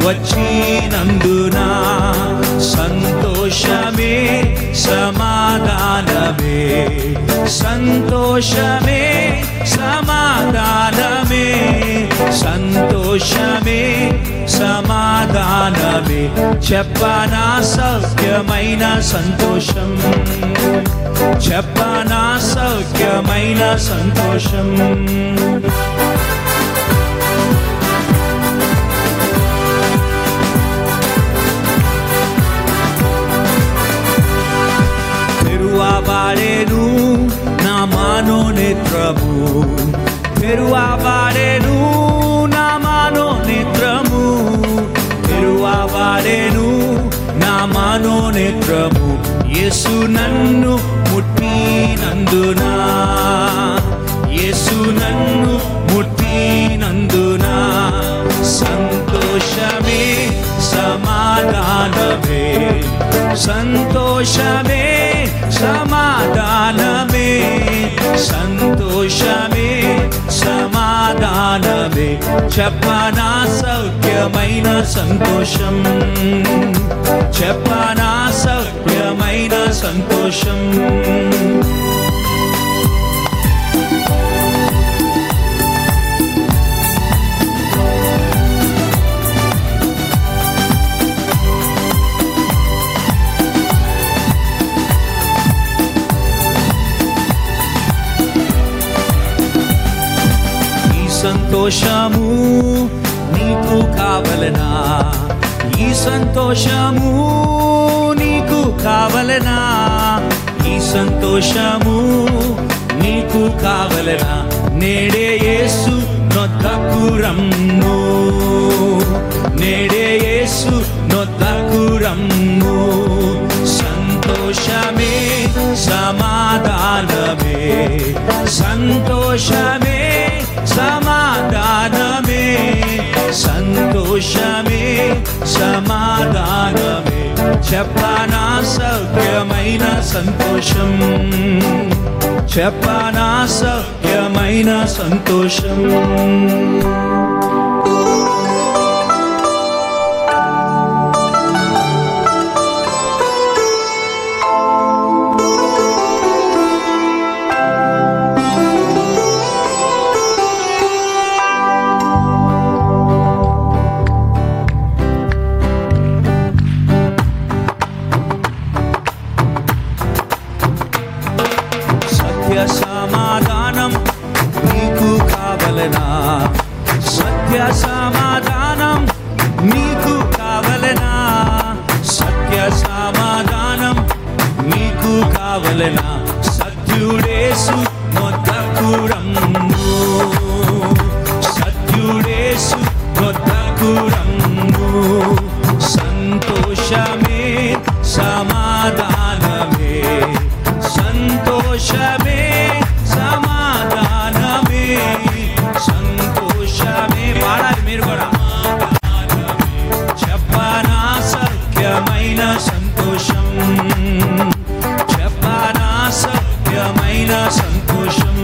వచ్చినందున సంతోషమే సమాధానమే, సంతోషమే సమాధానమే, సంతోషమే సమాధానమే. చెప్పనా సౌఖ్యమైన సంతోషం, చెప్పనా సౌఖ్యమైన సంతోషం. తెరువబడెను నా మనోనేత్రము, తెరువబడెను నా మనోనేత్రము, తెరువబడెను నా మనోనేత్రము. యేసు నన్ను ముట్టినందున, యేసు నన్ను ముట్టినందున సంతోషమే సమాధానమే, సంతోషమే సమాధానమే, సంతోషమే సమాధానమే. చెప్పనా సౌఖ్యమైన సంతోషం, చెప్పనా సౌఖ్యమైన సంతోషం. సంతోషము నీకు కావలనా, ఈ సంతోషము నీకు కావలనా, ఈ సంతోషము నీకు కావలనా. నేడే యేసు నొద్దకు రమ్ము, నేడే యేసు నొద్దకు రమ్ము. సంతోషమే సమాధానమే, సంతోషమే సమాధానమే, సంతోషమే సమాధానమే. చెప్పనా సౌఖ్యమైన సంతోషం, చెప్పనా సౌఖ్యమైన సంతోషం. సమాధానం నీకు కావలనా, సత్య సమాధానం నీకు కావలనా, సత్య సమాధానం నీకు కావలనా. సత్యుడేసు నొద్దకు రమ్ము, సత్యుడేసు నొద్దకు రమ్ము. సంతోషమే సమాధానమే, సంతోషమే సమాధానమే, సంతోషమే. వాడాలి మీరు కూడా. చెప్పనా సౌఖ్యమైన సంతోషం, చెప్పనా సౌఖ్యమైన సంతోషం.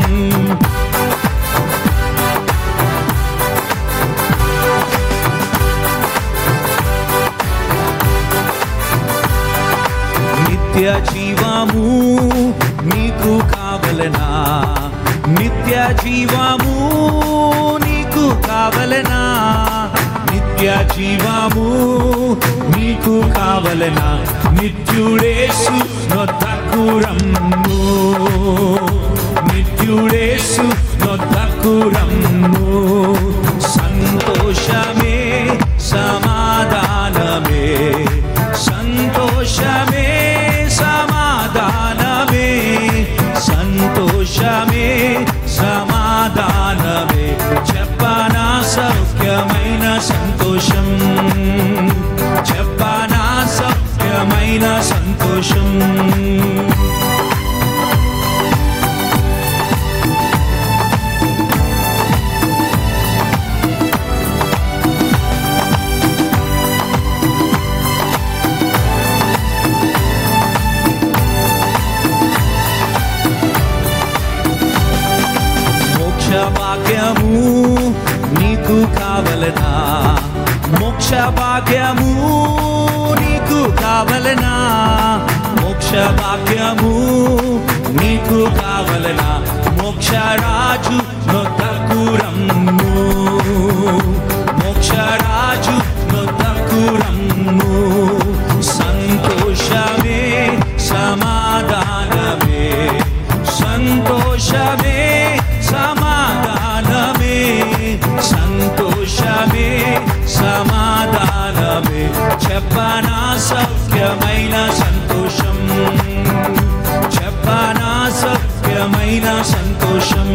నిత్య జీవము నీకు కావలనా, నిత్య జీవము నీకు కావలనా, నిత్య జీవము నీకు కావలనా. నిత్యుడేసు నొద్దకు రమ్ము, నిత్యుడేసు నొద్దకు రమ్ము. సంతోషమే సమాధానమే, సంతోషమే సమాధానమే, సంతోషమే సమాధానమే. చెప్పనా సౌఖ్యమైన సంతోషం, చెప్పనా సౌఖ్యమైన సంతోషం. భాగ్యము నీకు కావలనా, మోక్ష చెప్పనా సౌఖ్యమైన సంతోషం, చెప్పనా సౌఖ్యమైన సంతోషం.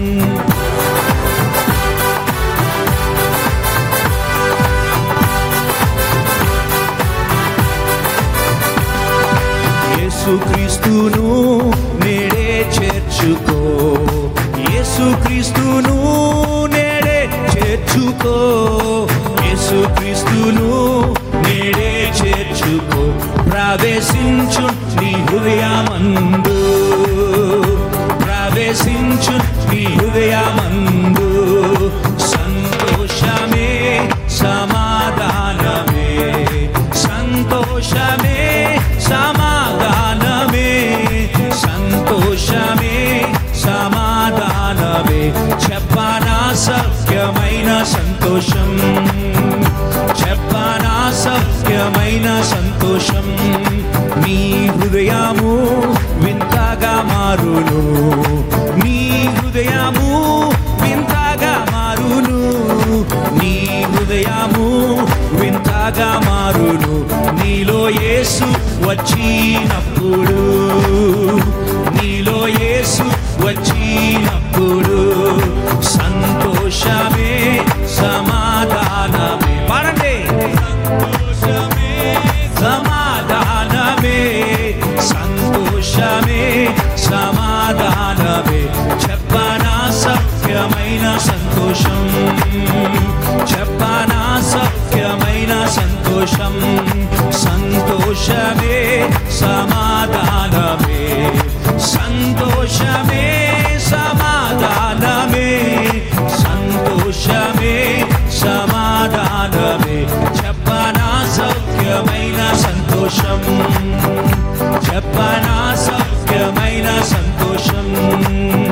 యేసుక్రీస్తును నేడే చేర్చుకో, యేసుక్రీస్తును నేడే చేర్చుకో, యేసుక్రీస్తును నేడే చేర్చుకో. ప్రవేశించు నీ హృదయమందు, ప్రవేశించు నీ హృదయమందు. సంతోషమే సమాధానమే, సంతోషమే సమాధానమే, సంతోషమే సమాధానమే. చెప్పనా సౌఖ్యమైన సంతోషం, చెప్పనా సౌఖ్యమైన సంతోషం. నీ హృదయము వింతగా మారును, నీ హృదయము వింతగా మారును, నీ హృదయము వింతగా మారును. నీలో యేసు వచ్చినప్పుడు, నీలో యేసు వచ్చినప్పుడు. సంతోషమే సమాధానమే, పాడండి. సంతోషమే సమాధానమే, సంతోషమే సమాధానమే. చెప్పనా సౌఖ్యమైన సంతోషం, చెప్పనా సౌఖ్యమైన సంతోషం. సంతోషమే సమాధానమే, సంతోషమే సమాధానమే, సంతోషమే సమాధానమే. చెప్పనా సౌఖ్యమైన సంతోషం, చెప్పనా సౌఖ్యమైన సంతోషం.